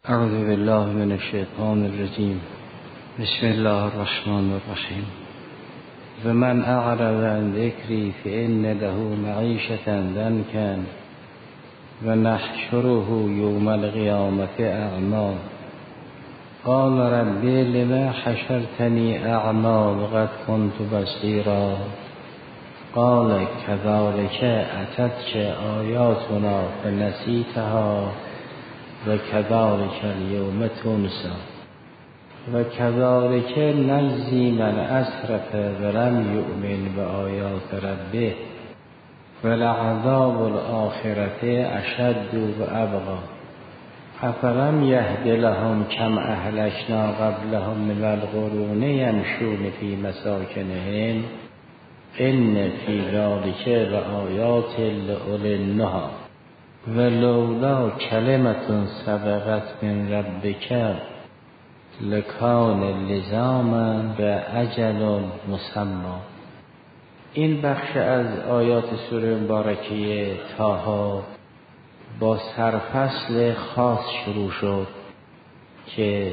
اعوذ بالله من الشیطان الرجیم. بسم الله الرحمن الرحیم. و من اعرض عن ذکری فإن له معیشة ضنکا و نحشره یوم القیامة اعمی. قال رب لما حشرتنی اعمی وقد كنت بصیرا. قال كذلك أتتك آیاتنا فنسیتها و كذلك اليوم تنسى و كذلك نجزي من أسرف ولم يؤمن بآيات ربه ولعذاب الآخرة أشد وأبقى. أفلم يهد لهم كم أهلكنا قبلهم من القرون يمشون في مساكنهم إن في ذلك لآيات لأولي النهى ولولا کلمة سبقت من ربک لکان لزاما به اجل مسمى. این بخش از آیات سوره مبارکه طه با سرفصل خاص شروع شد که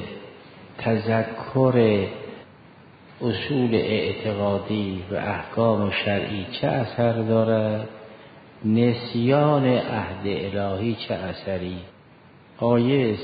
تذکر اصول اعتقادی و احکام شرعی چه اثر دارد، نسیان عهد الهی چه اثری. آیه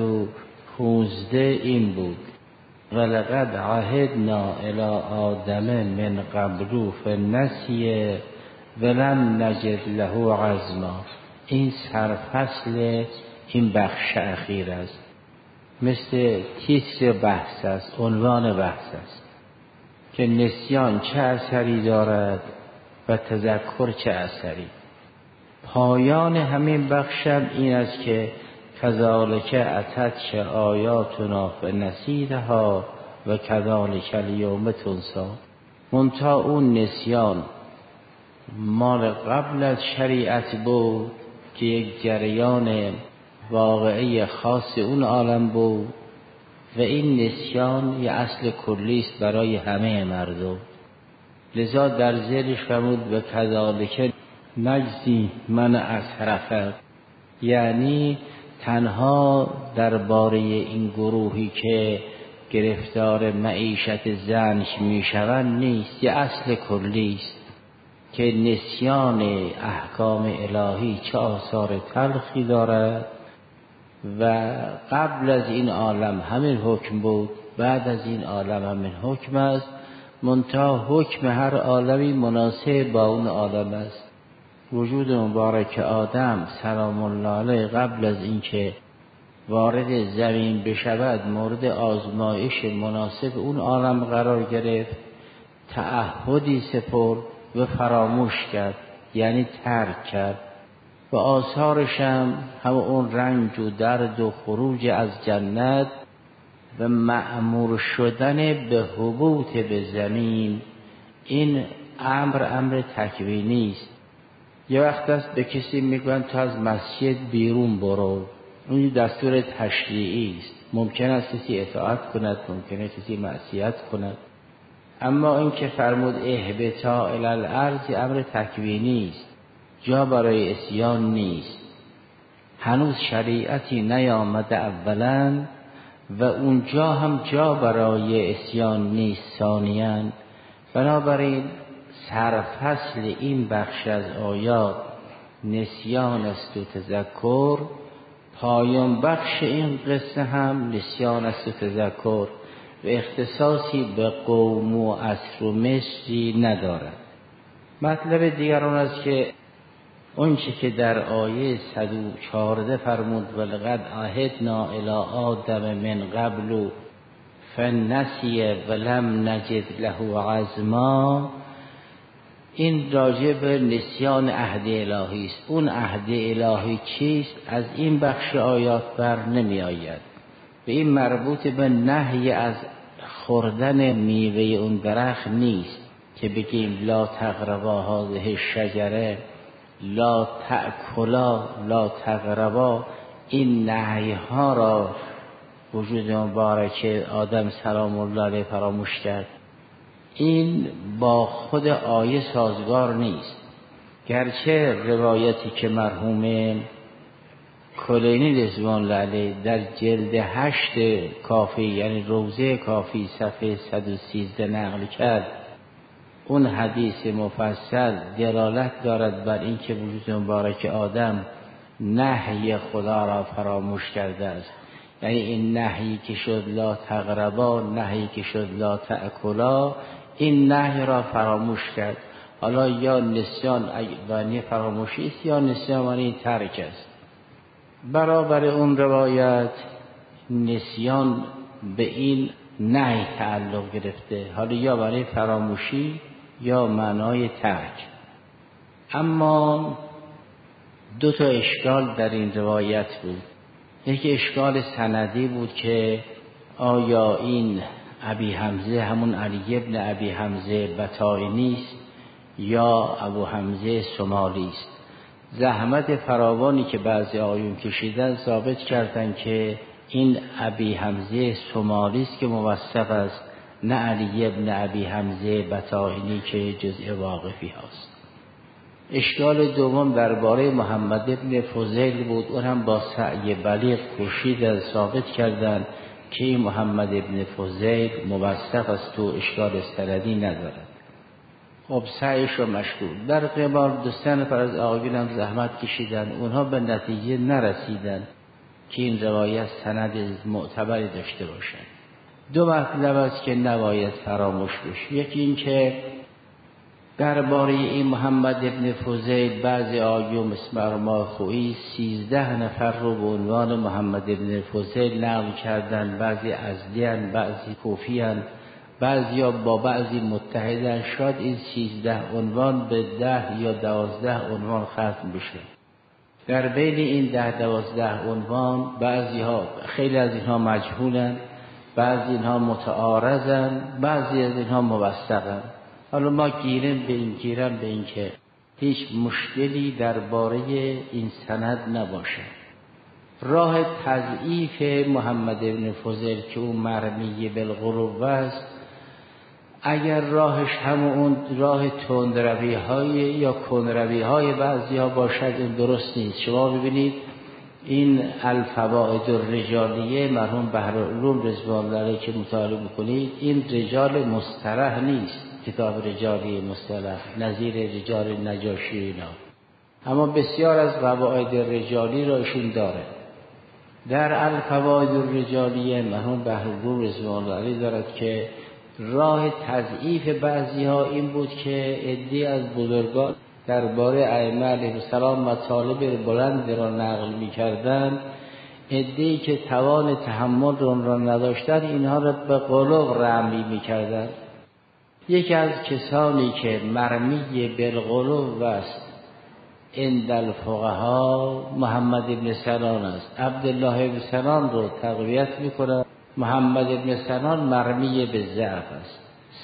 115 این بود: ولقد عهدنا الی آدم من قبل فنسی ولم نجد له عزما. این سرفصل این بخش اخیر است، مثل تیتر بحث است، عنوان بحث است که نسیان چه اثری دارد و تذکر چه اثری. پایان همین بخشم این است که کذالک اتتک آیاتنا فنسیتها و کذالک الیوم تنسی. منتها اون نسیان مال قبل از شریعت بود که یک جریان واقعی خاص اون عالم بود و این نسیان یه اصل کلی است برای همه مردم. لذا در ذیلش فرمود و کذالک نجزی من اسرف، یعنی تنها درباره این گروهی که گرفتار معیشت زنش میشوند نیست، یه اصل کلی است که نسیان احکام الهی چه آثار تلخی دارد و قبل از این عالم همین حکم بود، بعد از این عالم همین حکم است، منتها حکم هر عالمی مناسب با اون عالم است. وجود مبارک آدم سلام الله علیه قبل از اینکه وارد زمین بشود مورد آزمایش مناسب اون عالم قرار گرفت، تعهدی سپرد و فراموش کرد، یعنی ترک کرد و آثارش هم اون رنج و درد و خروج از جنت و مأمور شدن به هبوط به زمین. این امر تکوینی است. یه وقت است به کسی میگن تو از مسجد بیرون برو، این دستور تشریعی است. ممکن است کسی اطاعت کند، ممکن است کسی معصیت کند، اما این که فرمود اهبطا الی الارض امر تکوینی است، جا برای عصیان نیست. هنوز شریعتی نیامده اولا و اونجا هم جا برای عصیان نیست ثانیاً. بنابراین سرفصل این بخش از آیات نسیان است و تذکر، پایان بخش این قصه هم نسیان است و تذکر و اختصاصی به قوم و عصر و مصری ندارد. مطلب دیگر آن است که اونچه که در آیه 114 فرمود ولقد عهدنا الی آدم من قبل فنسی ولم نجد له عزما، این راجع به نسیان عهد الهی است. اون عهد الهی چیست؟ از این بخش آیات بر نمی آید. به این مربوط به نهی از خوردن میوه اون درخت نیست که بگیم لا تقربا هذه الشجره، لا تأکلا، لا تقربا. این نهی ها را وجود مبارک آدم سلام الله علیه فراموش کرد. این با خود آیه سازگار نیست. گرچه روایتی که مرحوم کلینی رضوان الله علیه در جلد 8 کافی یعنی روضه کافی صفحه 113 نقل کرد. اون حدیث مفصل دلالت دارد بر اینکه وجود مبارک آدم نهی خدا را فراموش کرده است. یعنی این نهی که شد لا تقربا، نهی که شد لا تأکلا، این نهی را فراموش کرد. حالا یا نسیان معنی فراموشی است یا نسیان معنی ترک است. برابر اون روایت نسیان به این نهی تعلق گرفته، حالا یا معنی فراموشی یا معنای ترک. اما 2 اشکال در این روایت بود. یکی اشکال سندی بود که آیا این ابی حمزه همون علی ابن ابی حمزه بطائنی است یا ابو حمزه سمالی است. زحمت فراوانی که بعضی آیون کشیدن ثابت کردند که این ابی حمزه سمالی است که موثق است، نه علی ابن ابی حمزه بطائنی که جزء واقفی هست. اشکال دوم درباره محمد ابن فضیل بود. اون هم با سعی بلیغ کوشیدن ثابت کردند که این محمد ابن فضیل موثق است تو اشکال سندی ندارد. خب سعیش رو مشکور. در قبال 2 نفر از آقایون هم زحمت کشیدن، اونها به نتیجه نرسیدن که این روایت سند معتبری داشته باشد. 2 مطلب است که نباید فراموش بشه. یکی این که درباره این محمد ابن فضیل بعضی آیون مثل مرحوم خویی 13 نفر رو به عنوان محمد ابن فضیل نقل کردن. بعضی ازدیان، بعضی کوفیان، بعضیا با بعضی متحدن. شاید این 13 عنوان به 10 یا 12 عنوان ختم بشه. در بین این 10-12 عنوان بعضی ها، خیلی از اینها مجهولن، بعضی اینها متعارضن، بعضی از اینها موثقن. حالا ما گیرم به این که هیچ مشکلی درباره این سند نباشه. راه تضعیف محمد ابن فضیل که اون مرمی بالغلو است، اگر راهش همون راه تندروی های یا کندروی های بعضی ها باشد، این درست نیست. شما ببینید این الفوائد الرجالیه مرحوم بحرالعلوم رضوان الله علیه که مطالعه میکنید، این رجال مصطلح نیست، کتاب رجالی مصطلح نظیر رجال نجاشی اینا، اما بسیار از قواعد رجالی را ایشون داره. در الفوائد الرجالیه مرحوم بحرالعلوم رضوان الله علیه دارد که راه تضعیف بعضی ها این بود که عده‌ای از بزرگان درباره ائمه علیهم السلام مطالب بلند را نقل می‌کردند، عده‌ای که توان تحمل را نداشتند اینها را به غلو رمی می‌کردند. یکی از کسانی که مرمی بالغلو است عند الفقها محمد ابن سنان است. عبدالله ابن سنان رو تقویت می‌کنه. محمد ابن سنان مرمی به ضعف است.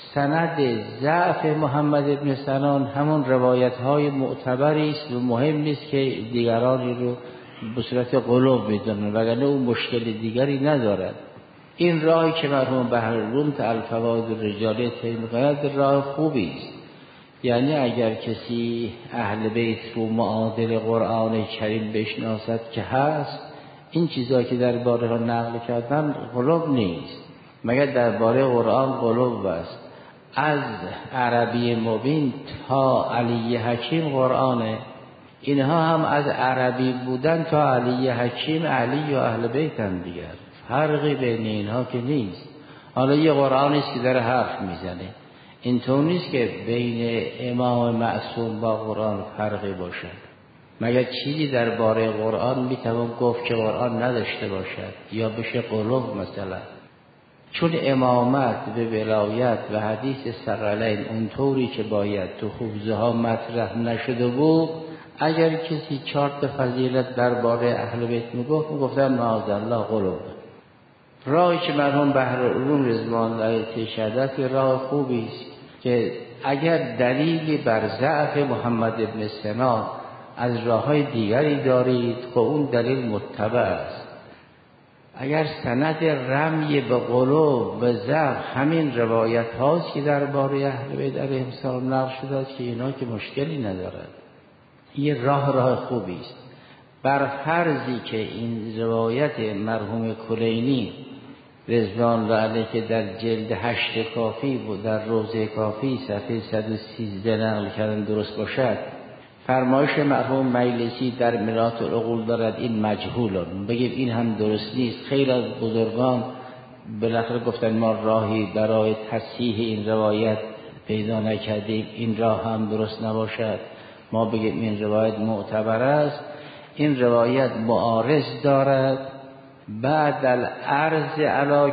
سند ضعف محمد ابن سنان همون روایت‌های معتبری است و مهم نیست که دیگرانی رو به صورت غلو بدونن، وگرنه اون مشکل دیگری ندارد. این راهی که مرحوم بحرالعلوم تا الفوائد الرجالیه طی می‌کند راه خوبی است. یعنی اگر کسی اهل بیت رو معادل قرآن کریم بشناسد که هست، این چیزایی که درباره ها نقل کردن غلو نیست، مگر درباره قرآن غلو است. از عربی مبین تا علی حکیم قرآنه. اینها هم از عربی بودن تا علی حکیم علی و اهل بیت هم دیگر، فرقی بین اینها که نیست. حالا یه قرآنی است که داره حرف میزنه، اینطور نیست که بین امام معصوم با قرآن فرقی باشد. مگر چیزی درباره قرآن میتوان گفت که قرآن نداشته باشد یا بشه غلو مثلا؟ چون امامت به ولایت و حدیث ثقلین اونطوری که باید تو حوزه ها مطرح نشده بود، اگر کسی 4 فضیلت درباره اهل بیت میگفتن معاذالله غلو. راهی که مرحوم بحرالعلوم رضوان الله علیه شهادت راه خوبی است که اگر دلیلی بر ضعف محمد ابن سنان از راه‌های دیگری دارید خب اون دلیل متبع است. اگر سند رمی به غلو و ضعف همین روایت هاست که درباره اهل بیت علیهم السلام نقل شده است که اینا که مشکلی ندارد، یه راه خوبی است. بر فرضی که این روایت مرحوم کلینی رضوان الله علیه که در جلد 8 کافی بود، در روضه کافی صفحه 113 نقل کردن درست باشد، فرمایش مرحوم مجلسی در مرآت العقول دارد این مجهولان، بگیم این هم درست نیست. خیلی از بزرگان بالاخره گفتن ما راهی برای تصحیح این روایت پیدا نکردیم، این راه هم درست نباشد، ما بگیم این روایت معتبر است. این روایت معارض دارد بعد العرض علی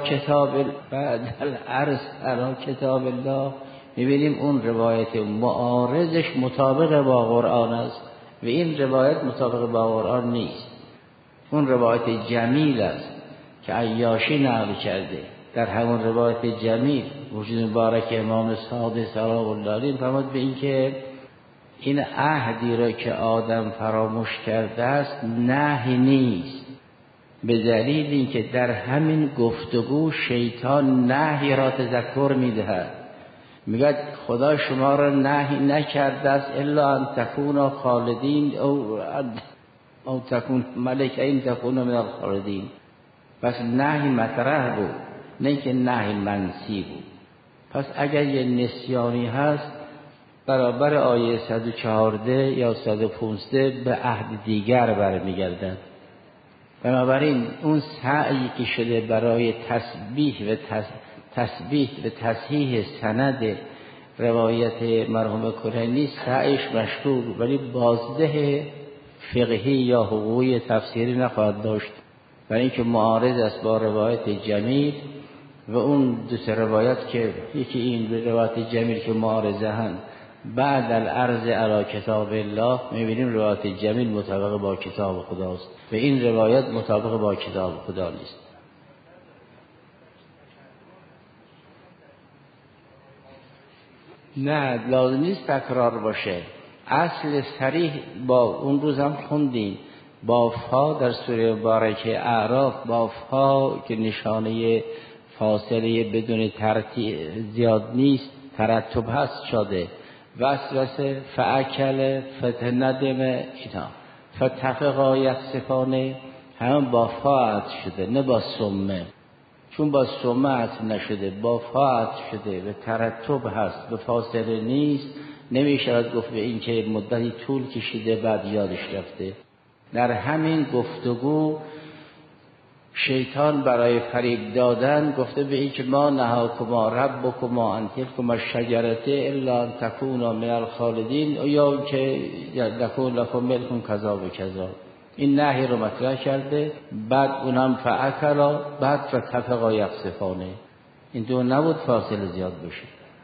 کتاب الله. میبینیم اون روایت معارضش مطابق با قرآن است و این روایت مطابق با قرآن نیست. اون روایت جمیل است که عیاشی نقل کرده. در همون روایت جمیل وجود مبارک امام صادق سلام الله علیه فرمود به این که این عهدی را که آدم فراموش کرده است نهی نیست، به دلیل اینکه در همین گفتگو شیطان نهی را تذکر میدهد. میگه خدا شما را نهی نکرده است الا ان تکونا خالدین او تکون ملکین تکون من الخالدین. پس نهی مطرح بود، نه که نهی منسی بود. پس اگر یه نسیانی هست برابر آیه 114 یا 115 به عهد دیگر برمیگردد. بنابراین اون سعی که شده برای تثبیت و تصحیح سند روایت مرحوم کلینی سعیش مشکور، ولی بازده فقهی یا حقوقی تفسیری نخواهد داشت، برای اینکه معارض است با روایت جمیل و اون دو سه روایت که یکی این روایت جمیل که معارضه هستند بعد العرض علی کتاب الله، می‌بینیم روایت جمیل مطابق با کتاب خداست و این روایت مطابق با کتاب خدا نیست. نه لازم نیست تکرار باشه. اصل صریح با اون روز هم خوندیم با فا در سوره مبارکه اعراف، با فا که نشانه فاصله بدون ترتیب زیاد نیست، ترتب هست شده. وسوسه فاکل فتندم اینا فتفقا یخسفانه هم با فا عطف شده نه با سمه، چون با سمه عطف نشده با فا عطف شده و ترتب هست به فاصله نیست. نمیشود گفت به این که مدتی طول کشیده بعد یادش رفته. در همین گفتگو شیطان برای فریب دادن گفته به این که ما نهاکما ربکما عن تلکما شجرة الا ان تکونا من الخالدین، یا که یکون لکم ملک کذا و کذا. این نهی رو مطرح کرده، بعد اونم فاکلا، بعد فتفقا یخسفانه. این دو نبود فاصله زیاد بشه.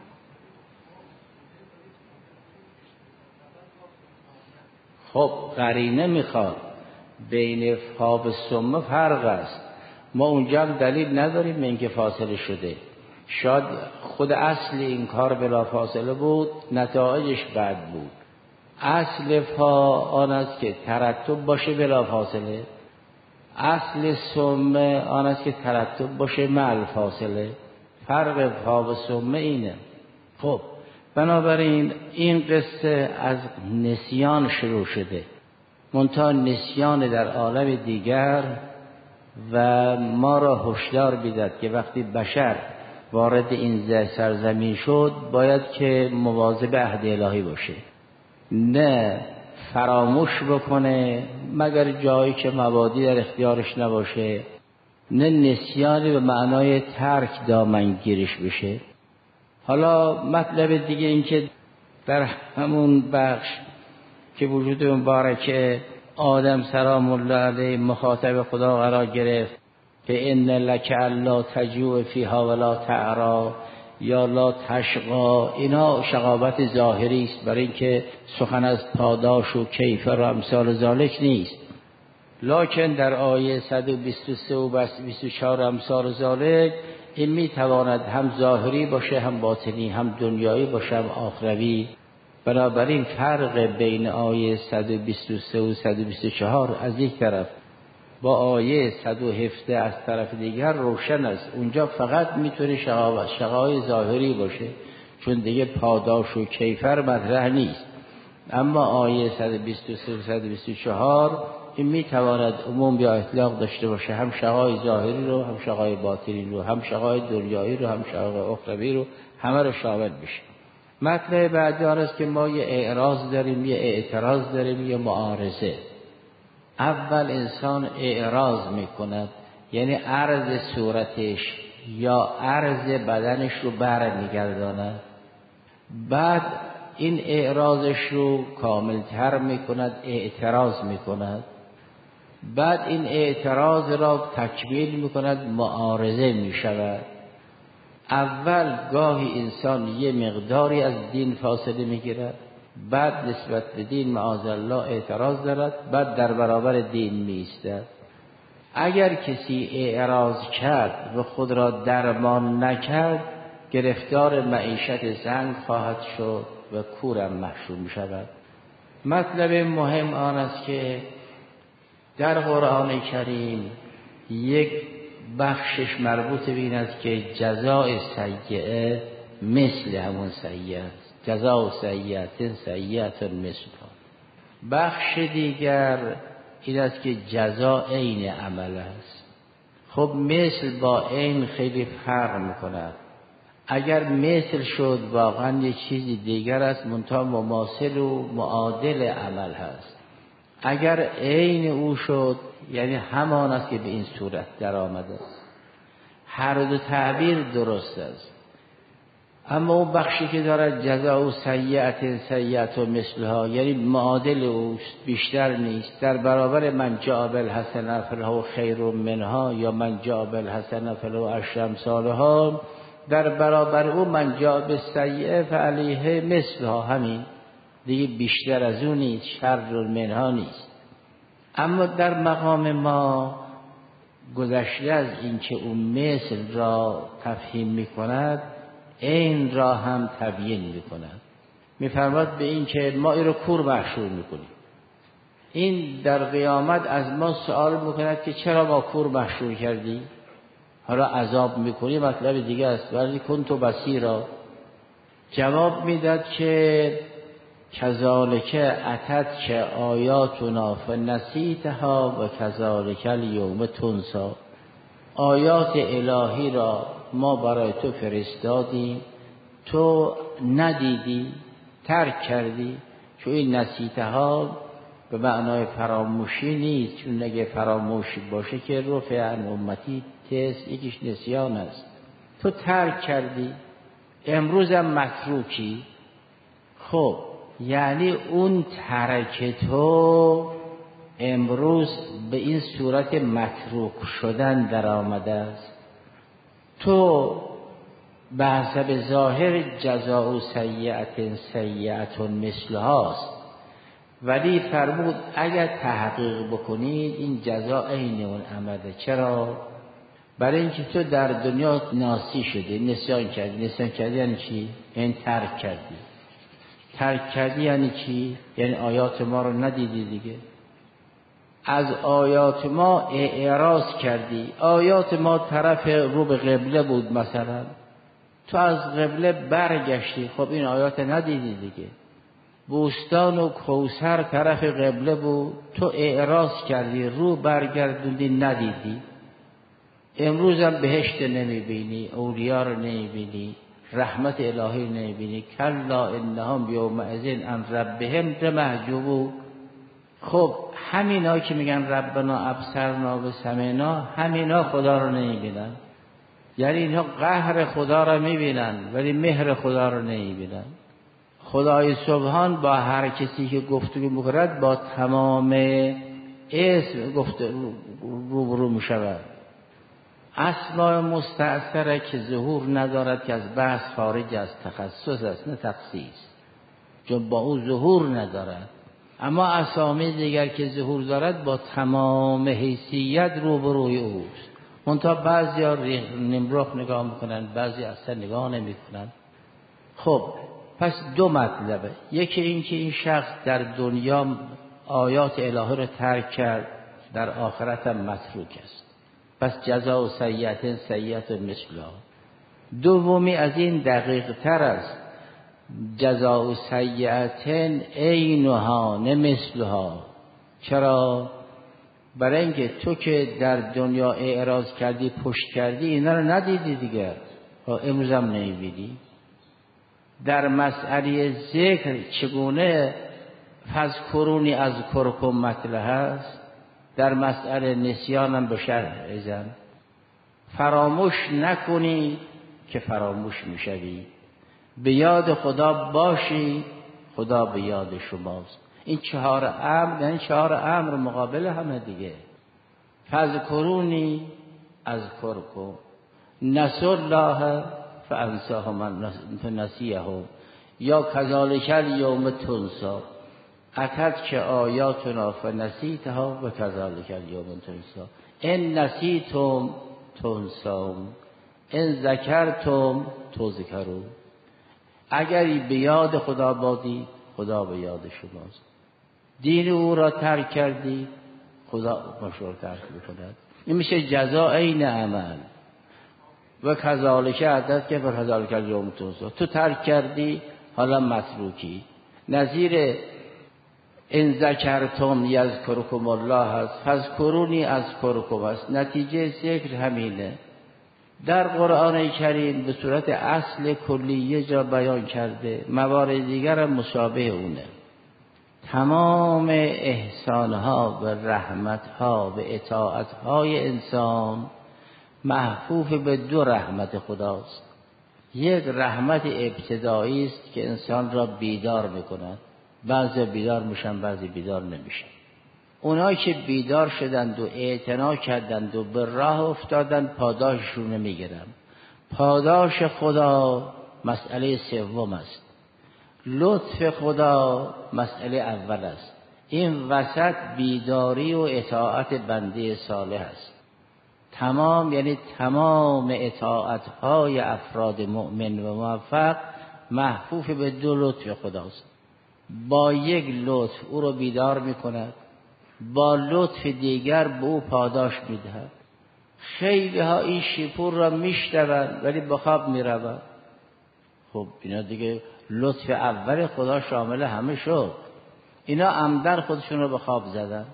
خب قرینه میخواد بین فا و سمه فرق است. ما اونجا هم دلیل نداریم به اینکه فاصله شده. شاید خود اصل این کار بلا فاصله بود، نتایجش بد بود. اصل فا آن است که ترتب باشه بلا فاصله، اصل سمه آن است که ترتب باشه مع فاصله. فرق فا و سمه اینه. خب بنابراین این قصه از نسیان شروع شده، منتها نسیان در عالم دیگر و ما را هشدار می‌دهد که وقتی بشر وارد این سرزمین شد باید که مواظب عهد الهی باشه، نه فراموش بکنه مگر جایی که مبادی در اختیارش نباشه، نه نسیانی به معنای ترک دامنگیرش بشه. حالا مطلب دیگه این که در همون بخش که وجود مبارک آدم سلام الله علیه مخاطب خدا قرار گرفت که ان لک الا تجوع فیها ولا تعرا یا لا تشقا، اینا شقاوت ظاهری است، برای اینکه سخن از پاداش و کیفر و امثال ذالک نیست. لکن در آیه 123 و 24 امثال ذالک این میتواند هم ظاهری باشه، هم باطنی، هم دنیایی باشه، هم آخروی. بنابراین فرق بین آیه 123 و 124 از یک طرف با آیه 117 از طرف دیگر روشن است. اونجا فقط میتونه شقای ظاهری باشه چون دیگه پاداش و کیفر مطرح نیست، اما آیه 123 و 124 این میتواند عموم یا اطلاق داشته باشه، هم شقای ظاهری رو، هم شقای باطنی رو، هم شقای دنیایی رو، هم شقای اخروی رو، همه رو شامل بشه. مطلب بعدی آن است که ما یه اعراض داریم، یه اعتراض داریم، یه معارضه. اول انسان اعراض میکند، یعنی عرض صورتش یا عرض بدنش رو برمیگرداند. بعد این اعراضش رو کاملتر میکند، اعتراض میکند. بعد این اعتراض را تکمیل میکند، معارضه میشود. اول گاهی انسان یه مقداری از دین فاصله میگیرد، بعد نسبت به دین معاذالله اعتراض دارد، بعد در برابر دین میایستد. اگر کسی اعراض کرد و خود را درمان نکرد، گرفتار معیشت زنگ خواهد شد و کورم محشور می شود. مطلب مهم آن است که در قرآن کریم یک بخشش مربوط به این است که جزای سیئه مثل همون سیئه است. جزاء سیئه سیئه مثلها. بخش دیگر این است که جزا عین عمل است. خب مثل با عین خیلی فرق میکند. اگر مثل شد واقعا یه چیزی دیگر است، منتها مماثل و معادل عمل هست. اگر عین او شد یعنی همان است که به این صورت در آمده است. هر دو تعبیر درست است. اما اون بخشی که دارد جزاء سیئة سیئة مثلها، یعنی معادل اوست، بیشتر نیست. در برابر من جاء بالحسنة فله خیر منها یا من جاء بالحسنة فله عشر امثالها، در برابر او من جاء بالسیئة فعلیه مثلها، همین دیگه بیشتر از اون نیست، شر منها نیست. اما در مقام ما گذشته از این که اون مثل را تفهیم می کند، این را هم تبیین می کند. می فرماد به این که ما این رو کور محشور می کنیم. این در قیامت از ما سوال می کند که چرا ما کور محشور کردی؟ حالا عذاب می کنی مطلب دیگه است. ولی کنت بصیرا جواب میداد که کذالک اتت که آیاتنا فنسیتها و کذالک الیوم تنسی. آیات الهی را ما برای تو فرستادیم، تو ندیدی، ترک کردی. چون این نسیتها به معنای فراموشی نیست، چون اگه فراموشی باشه که رفع عن امتی تست، یکیش نسیان است. تو ترک کردی، امروز هم متروکی. خب یعنی اون ترک تو امروز به این صورت متروک شدن در آمده است. تو به حسب ظاهر جزاء سیئة سیئة مثلهاست، ولی فرمود اگر تحقیق بکنید این جزا عین اون عمله. چرا؟ برای اینکه تو در دنیا ناسی شده، نسیان کردی. نسیان کردی یعنی چی؟ یعنی ترک کردی. ترک کردی یعنی چی؟ یعنی آیات ما رو ندیدی دیگه. از آیات ما اعراض کردی. آیات ما طرف رو به قبله بود مثلا، تو از قبله برگشتی، خب این آیات ندیدی دیگه. بوستان و کوثر طرف قبله بود، تو اعراض کردی، رو برگردوندی، ندیدی. امروز هم بهشت نمیبینی، اولیاء رو نمیبینی، رحمت الهی نمیبینی. کلا انهم یومئذ عن ربهم لمحجوبون. خب همینا که میگن ربنا ابصرنا و سمعنا، همینا خدا رو نمیبینن. یعنی اینها قهر خدا رو میبینن ولی مهر خدا رو نمیبینن. خدای سبحان با هر کسی که گفتگو میکند با تمام اسم روبرو میشود. اسماء مستعصره که ظهور ندارد که از بحث خارج از تخصص است، نه تخصیص، چون با او ظهور ندارد. اما اسامی دیگر که ظهور دارد با تمام حیثیت روبروی اوست. منتها بعضی ها نمرخ نگاه میکنن، بعضی اصلا نگاه نمیکنن. خب پس دو مطلبه. یکی این که این شخص در دنیا آیات الهی رو ترک کرد، در آخرت هم متروک است. پس جزاء سیئة سیئة مثلها. دومی از این دقیق تر است، جزاء سیئة عینها نه مثلها. چرا؟ برای اینکه تو که در دنیا اعراض کردی، پشت کردی، اینا رو ندیدی دیگر، امروز هم نمیبینی. در مسئله ذکر چگونه فذکرونی اذکرکم مطلع هست، در مسئله نسیان هم به شرح ازن. فراموش نکنی که فراموش میشوی، به یاد خدا باشی خدا به یاد شماست. این 4 امر، یعنی 4 امر مقابل همه دیگه. فذکرونی اذکرکم، نسوا الله فانساهم نسیهم، یا کذالک الیوم تنسی، اتت که آیاتنا فنسیتها و کذالک الیوم تنسی، ان نسیتم تنسون ان ذکرتم تذکرون. اگری به یاد خدا بودی خدا به یاد شماست. دین او را ترک کردی خدا مشور ترک میکند. این میشه جزا عین عمل. و کذالک عدد که و کذالک الیوم تنسی، تو ترک کردی حالا متروکی. نظیر ان ذکرتم یذکرکم الله هست، فذکرونی اذکرکم هست. نتیجه ذکر همینه. در قرآن کریم به صورت اصل کلیه جا بیان کرده، موارد دیگر هم مشابه اونه. تمام احسانها و رحمتها و اطاعتهای انسان محفوف به 2 رحمت خداست. یک رحمت ابتدایی است که انسان را بیدار میکند، بعضی بیدار میشن بعضی بیدار نمیشن. اونایی که بیدار شدند و اعتنا کردند و به راه افتادند پاداششون نمیگیرن. پاداش خدا مسئله سوم است، لطف خدا مسئله اول است. این وسط بیداری و اطاعت بنده صالح است. تمام، یعنی تمام اطاعت‌های افراد مؤمن و موفق محفوف به 2 لطف خداست. با یک لطف او رو بیدار میکند، با لطف دیگر به او پاداش میدهد. خیلی ها این شیپور را میشنوند ولی به خواب میروند. خب اینا دیگه لطف اول خدا شامل همه شد، اینا عمدن خودشون رو به خواب زدن.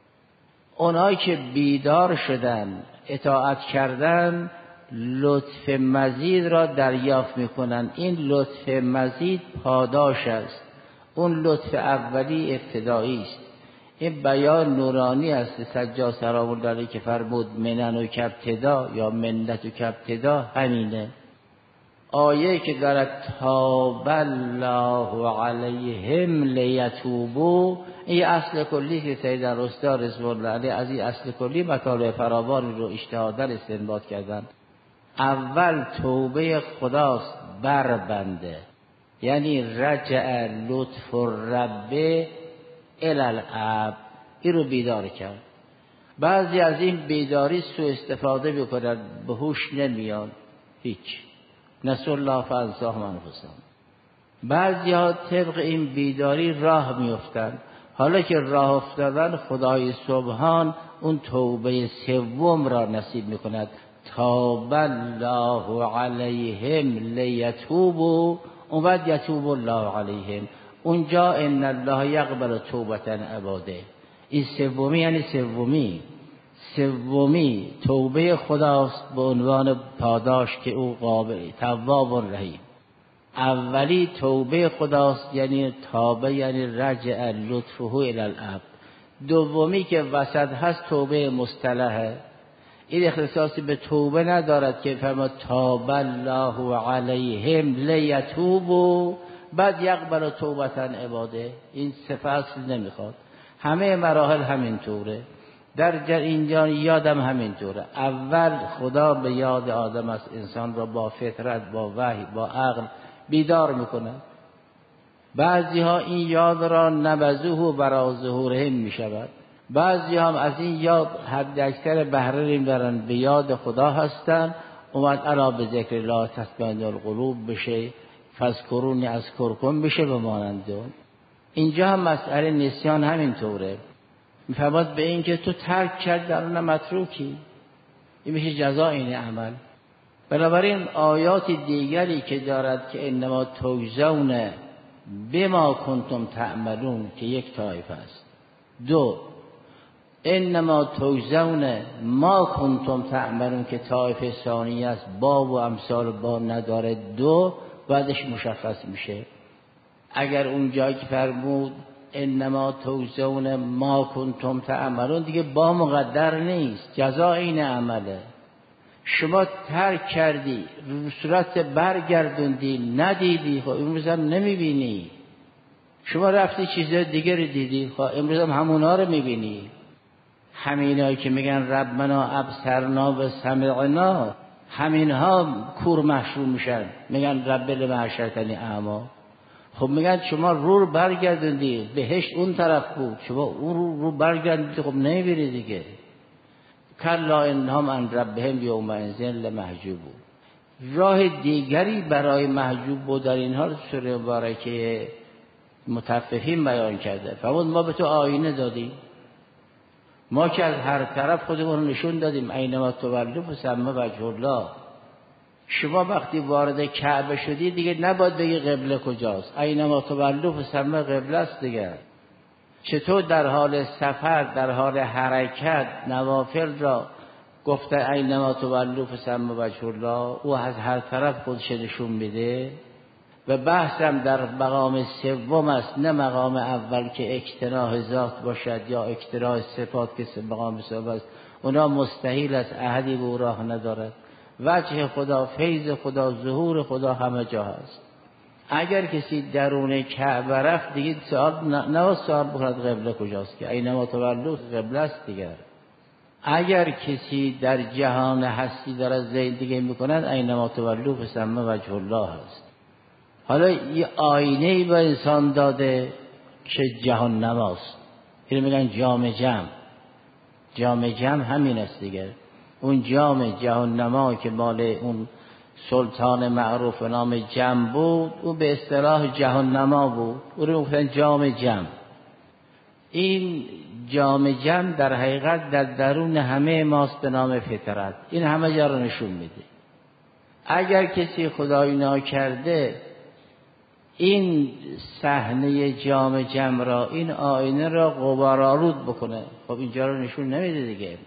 اونایی که بیدار شدن اطاعت کردن لطف مزید را دریافت میکنن. این لطف مزید پاداش است. اون لطف اولی ابتدایی است. این بیان نورانی است سجاد سلام الله علیه که فرمود منن و کابتدا یا منت و کابتدا همینه. آیه که دارد تاب الله علیهم لیتوبوا، این اصل کلی که سید رستا رضوان الله علیه از این اصل کلی مطالب فراوانی رو اجتهادا استنباط کردن. اول توبه خداست بر بنده، یعنی رجع لطف الرب الی العبد، این رو بیدار کرد. بعضی از این بیداری سوء استفاده میکنن، به هوش نمیان هیچ، نسوا الله فانساهم انفسهم. بعضی ها طبق این بیداری راه میافتند. حالا که راه افتادن خدای سبحان اون توبه سوم را نصیب میکند. تاب الله علیهم لیتوبوا، اون بعد یتوب الله علیهم. اونجا ان الله یقبل توبة عباده. این سومی یعنی سومی توبه خداست به عنوان پاداش که او قابل تواب و رحیم. اولی توبه خداست یعنی توبه، یعنی رجع لطفه الی العبد. دومی که وسط هست توبه مصطلحه، این اختصاصی به توبه ندارد که فرمود تاب الله علیهم لیتوبوا بعد یقبل توبة عباده. این صفت نمیخواد. همه مراحل همینطوره. در اینجا یادم همینطوره. اول خدا به یاد آدم است، انسان را با فطرت، با وحی، با عقل بیدار میکنه. بعضی ها این یاد را نبذوه برا ظهورهم میشود. بعضی هم از این یاد حد اکثر بهره دارن، به یاد خدا هستن. اومد الا به ذکر الله تطمئن القلوب بشه، فذکرونی اذکرکم بشه به مانند اون. اینجا هم مسئله نسیان همینطوره. میفرماد به این که تو ترک کرد در اون متروکی، این میشه جزا این عمل. بنابراین آیات دیگری که دارد که انما تجزون بما کنتم تعملون که یک طایفه است. 2 انما توزون ما کنتم تعملون که طایفه ثانیه است، با و امثال با نداره، دو بعدش مشخص میشه. اگر اون جایی که فرمود انما توزون ما کنتم تعملون دیگه با مقدر نیست، جزا این عمله. شما ترک کردی، صورت برگردوندی، ندیدی، خب امروز هم نمیبینی. شما رفتی چیزای دیگه رو دیدی، خب امروز هم همونا رو میبینی. همینایی که میگن ربنا ابصرنا و سمعنا، همینها کور محشور میشن، میگن رب لما حشرتنی اعمی. خب میگن شما رو برگردوندی، بهشت اون طرف بود، شما اون رو برگردوندی، خب نمیبینی دیگه. کلا انهم عن ربهم یومئذ لمحجوبون. راه دیگری برای محجوب بودن اینها رو سوره مبارکه مطففین بیان کرده. فرمود ما به تو آینه دادیم، ما که از هر طرف خودمون نشون دادیم، اینما تولوا فثم وجه الله. شما وقتی وارد کعبه شدی دیگه نباید بگی قبله کجاست، اینما تولوا فثم قبله است دیگه. چطور در حال سفر، در حال حرکت نوافل را گفته اینما تولوا فثم وجه الله، او از هر طرف خودش نشون میده. و بحثم در مقام سوم است، نه مقام اول که اکتناح ذات باشد یا اکتناح صفات که مقام سوم است. اونا مستحیل است، احدی به او راه ندارد. وجه خدا، فیض خدا، ظهور خدا همه جا هست. اگر کسی درون کعبه رفت دیگه سوال بکند قبله کجاست، که اینما تولوا قبله است دیگر. اگر کسی در جهان هستی داره زندگی میکند، اینما تولوا فثم وجه الله هست. حالا یه آینه‌ای به انسان داده که جهان نماست، اینو میگن جام جم. جام جم همین است دیگر. اون جام جهان نما که مال اون سلطان معروف نام جم بود، او به اصطلاح جهان نما بود، او رو گفتن جام جم. این جام جم در حقیقت در درون همه ماست به نام فطرت. این همه جا رو نشون میده. اگر کسی خدایی ناکرده این صحنه جام جم را، این آینه را غبارآلود بکنه، خب اینجا رو نشون نمیده دیگه.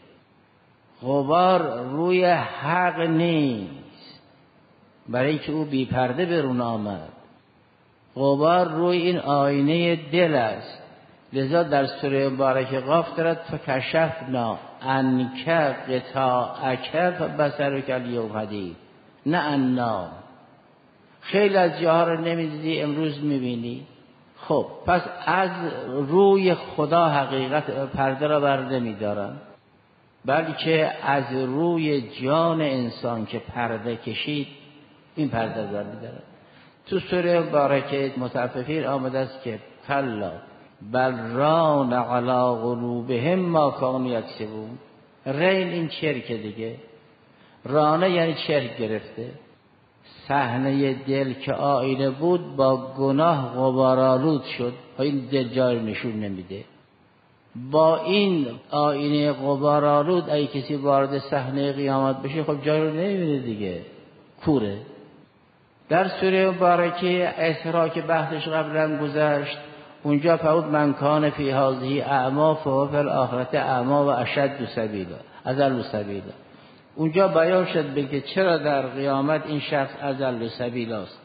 غبار روی حق نیست، برای اینکه او بی پرده برون آمد. غبار روی این آینه دل است. لذا در سوره مبارکه قاف دارد فکشفنا عنک غطاءک فبصرک الیوم حدید، نه النار. خیلی از جاها رو نمیدیدی، امروز میبینی. خب پس از روی خدا حقیقت پرده را برده میدارن، بلکه از روی جان انسان که پرده کشید این پرده را برده دارن. تو سوره مبارکه مطففین آمده است که کلا بل ران علی قلوبهم ما کانوا یکسبون. رین این چرک دیگه، رانه یعنی چرک گرفته. صحنه دل که آینه بود با گناه غبارآلود شد، این دل جای نشون نمیده. با این آینه غبارآلود اگه کسی وارد صحنه قیامت بشه، خب جای رو نمیبینه دیگه، کوره. در سوره مبارکه اسراء که بحثش قبلا گذشت، اونجا فرمود من کان فی هذه اعمی فهو فی الاخرة اعمی و اشد سبیلا، اضل سبیلا. اونجا بیان شد بگه چرا در قیامت این شخص اضل سبیلاست.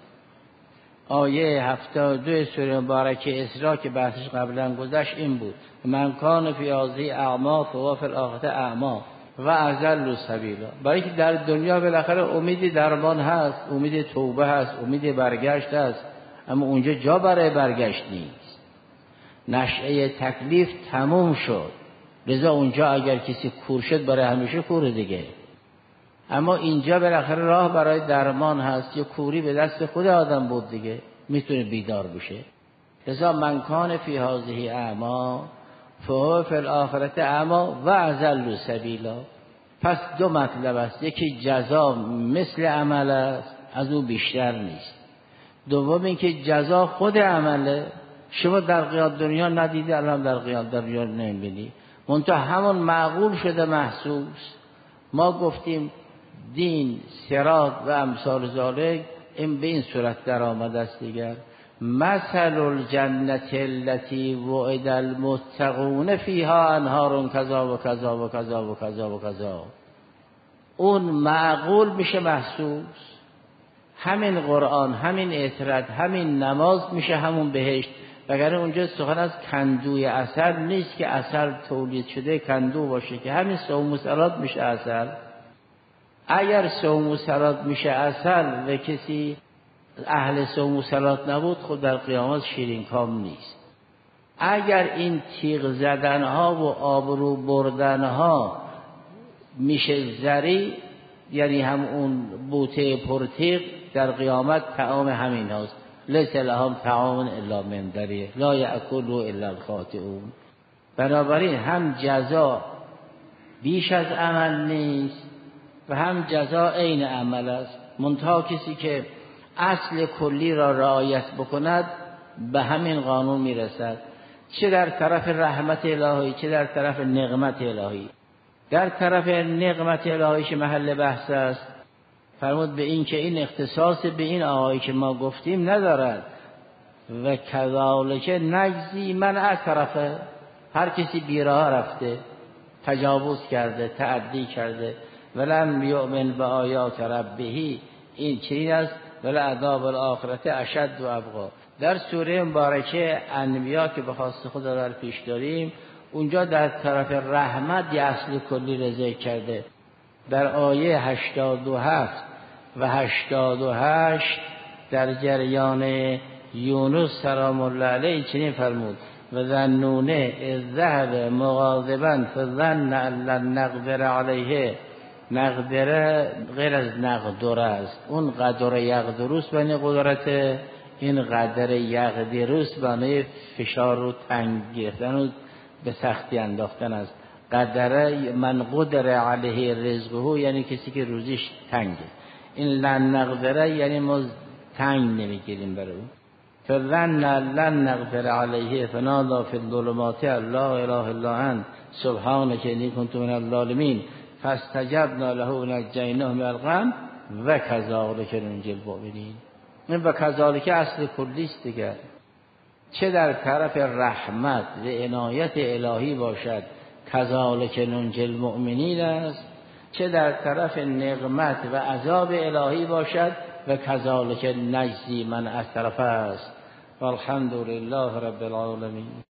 آیه 72 سوره مبارکه اسراء که بحثش قبلا گذشت این بود من کان فی هذه اعمی فهو فی الاخرة اعمی و اضل سبیلا. برای که در دنیا بالاخره امید درمان هست، امید توبه هست، امید برگشت هست، اما اونجا جا برای برگشت نیست. نشأه تکلیف تموم شد، لذا اونجا اگر کسی کور شد برای همیشه کوره دیگه. اما اینجا بالاخره راه برای درمان هست، یه کوری به دست خود آدم بود دیگه، میتونه بیدار بشه. لذا من کان فی هذه اعمی فهو فی الاخرة اعمی و اضل سبیلا. پس دو مطلب است، یکی جزا مثل عمل است، از او بیشتر نیست. دوم اینکه جزا خود عمله. شما در قیام دنیا ندیدی، الان در قیام دنیا نمیبینی، منتها همون معقول شده محسوس. ما گفتیم دین، صراط و امثال ذالک این به این صورت در آمده است دیگر. مثل الجنة التي وعد المتقون فيها انهار کذا و کذا و کذا و کذا و کذا. اون معقول میشه محسوس، همین قرآن، همین اطرد، همین نماز میشه همون بهشت. وگرنه اونجا سخن از کندوی عسل نیست که عسل تولید شده کندو باشه، که همین صوم و صلات میشه عسل. اگر صوم و صلات میشه عسل و کسی اهل صوم و صلات نبود، خود در قیامت شیرین کام نیست. اگر این تیغ زدنها و آبرو بردنها میشه زری، یعنی هم اون بوته پرتیغ، در قیامت طعام همین هاست. لیس لهم طعام الا من ضریع لا یأکله الا الخاطئون. بنابراین هم جزا بیش از عمل نیست و هم جزا عین عمل است. منتها کسی که اصل کلی را رعایت بکند به همین قانون میرسد، چه در طرف رحمت الهی چه در طرف نقمت الهی. در طرف نقمت الهی که محل بحث است، فرمود به این که این اختصاص به این آیه که ما گفتیم ندارد. و کذالک نجزی من اعترفه، هر کسی بیراه رفته، تجاوز کرده، تعدی کرده، ولم یؤمن به آیات ربه، این چنین است، ولعذاب الاخرة اشد و ابقی. در سوره مبارکه انبیا که به خواست خدا در پیش داریم، اونجا در طرف رحمت یه اصل کلی را ذکر کرده. در آیه 87 و 88 در جریان یونس سلام الله علیه چنین فرمود: و ذنونه اذ ذهب مغاضبا فظن ان لن نقدر علیه. نقدره غیر از نقدر است. اون قدر یقدروس بنی قدرت، این قدر یقدروس بنی فشار و تنگ گرفتن و به سختی انداختن است. قدره من قدر علیه رزقه، یعنی کسی که روزیش تنگه. این لن نقدره یعنی ما تنگ نمیگیریم برای اون. فظن لن نقدر علیه فنادى فی الظلمات لا اله الا انت سبحانک انی کنت من الظالمین فاستجبنا له ونجیناه من الغم و کذالک ننجی المؤمنین. این و کذالک اصل کلی است دیگر. چه در طرف رحمت و عنایت الهی باشد، کذالک ننجی المؤمنین است، چه در طرف نقمت و عذاب الهی باشد و کذالک نجزی من اسرف است. والحمد لله رب العالمین.